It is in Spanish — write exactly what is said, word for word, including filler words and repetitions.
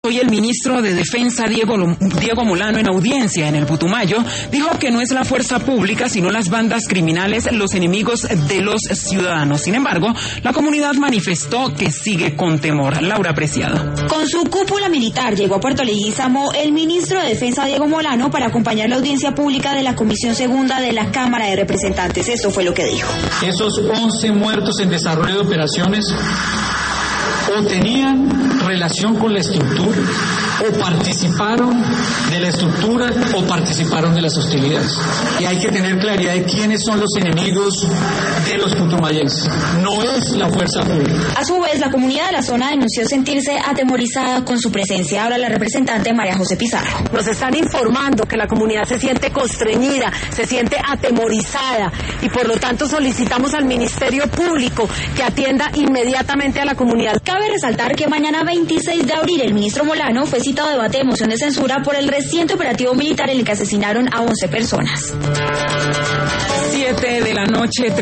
Hoy el ministro de Defensa, Diego, Diego Molano, en audiencia en el Putumayo, dijo que no es la fuerza pública, sino las bandas criminales los enemigos de los ciudadanos. Sin embargo, la comunidad manifestó que sigue con temor. Laura Preciado. Con su cúpula militar llegó a Puerto Leguízamo el ministro de Defensa, Diego Molano, para acompañar la audiencia pública de la Comisión Segunda de la Cámara de Representantes. Esto fue lo que dijo. Esos once muertos en desarrollo de operaciones o tenían relación con la estructura, o participaron de la estructura, o participaron de las hostilidades. Y hay que tener claridad de quiénes son los enemigos de los putumayenses. No es la fuerza pública. A su vez, la comunidad de la zona denunció sentirse atemorizada con su presencia. Ahora la representante María José Pizarro. Nos están informando que la comunidad se siente constreñida, se siente atemorizada, y por lo tanto solicitamos al Ministerio Público que atienda inmediatamente a la comunidad. Cabe resaltar que mañana veintiséis de abril el ministro Molano fue citado a debate de moción de censura por el reciente operativo militar en el que asesinaron a once personas. Siete de la noche.